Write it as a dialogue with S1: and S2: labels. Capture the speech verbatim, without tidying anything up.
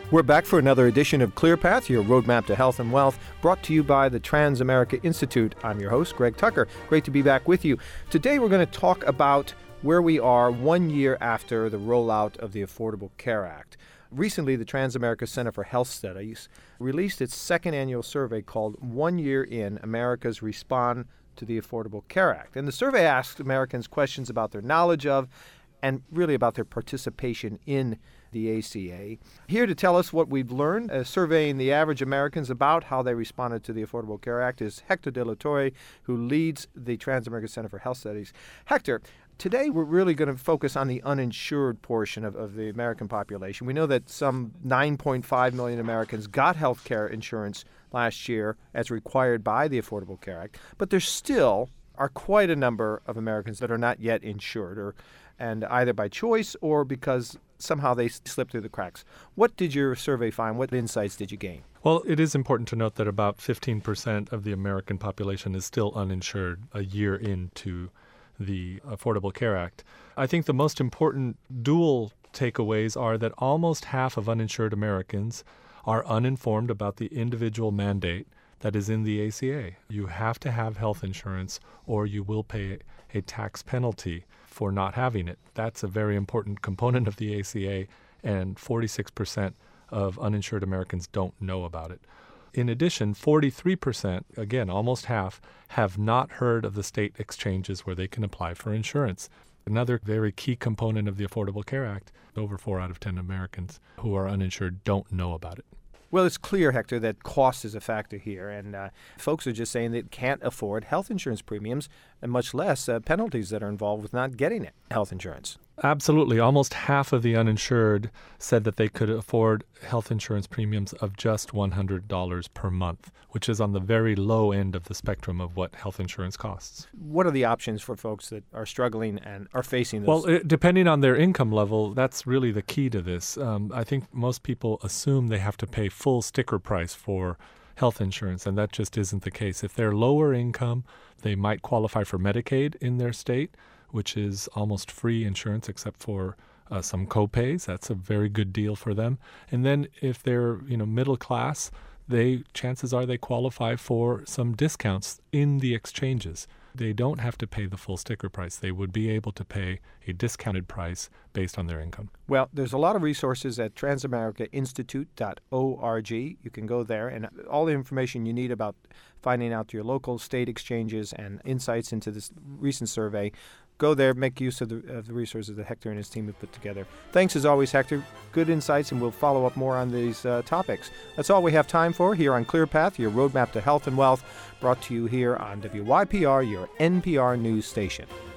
S1: We're back for another edition of ClearPath, your roadmap to health and wealth, brought to you by the Transamerica Institute. I'm your host, Greg Tucker. Great to be back with you. Today we're going to talk about where we are one year after the rollout of the Affordable Care Act. Recently, the Transamerica Center for Health Studies released its second annual survey called One Year In, America's Respond to the Affordable Care Act. And the survey asked Americans questions about their knowledge of and really about their participation in the A C A. Here to tell us what we've learned, uh, surveying the average Americans about how they responded to the Affordable Care Act, is Hector De La Torre, who leads the Transamerica Center for Health Studies. Hector, today we're really going to focus on the uninsured portion of, of the American population. We know that some nine point five million Americans got health care insurance last year as required by the Affordable Care Act, but there still are quite a number of Americans that are not yet insured, or and either by choice or because somehow they slipped through the cracks. What did your survey find? What insights did you gain?
S2: Well, it is important to note that about fifteen percent of the American population is still uninsured a year into the Affordable Care Act. I think the most important dual takeaways are that almost half of uninsured Americans are uninformed about the individual mandate that is in the A C A. You have to have health insurance or you will pay a tax penalty for not having it. That's a very important component of the A C A, and forty-six percent of uninsured Americans don't know about it. In addition, forty-three percent, again, almost half, have not heard of the state exchanges where they can apply for insurance. Another very key component of the Affordable Care Act, over four out of ten Americans who are uninsured don't know about it.
S1: Well, it's clear, Hector, that cost is a factor here, and uh, folks are just saying they can't afford health insurance premiums, and much less uh, penalties that are involved with not getting it, health insurance.
S2: Absolutely. Almost half of the uninsured said that they could afford health insurance premiums of just one hundred dollars per month, which is on the very low end of the spectrum of what health insurance costs.
S1: What are the options for folks that are struggling and are facing those?
S2: Well, it, depending on their income level, that's really the key to this. Um, I think most people assume they have to pay full sticker price for health insurance, and that just isn't the case. If they're lower income, they might qualify for Medicaid in their state, which is almost free insurance except for uh, some copays. That's a very good deal for them. And then if they're, you know, middle class, they chances are they qualify for some discounts in the exchanges. They don't have to pay the full sticker price. They would be able to pay a discounted price based on their income.
S1: Well, there's a lot of resources at transamerica institute dot org. You can go there, and all the information you need about finding out your local state exchanges and insights into this recent survey. Go there, make use of the, of the resources that Hector and his team have put together. Thanks as always, Hector. Good insights, and we'll follow up more on these uh, topics. That's all we have time for here on ClearPath, your roadmap to health and wealth, brought to you here on W Y P R, your N P R news station.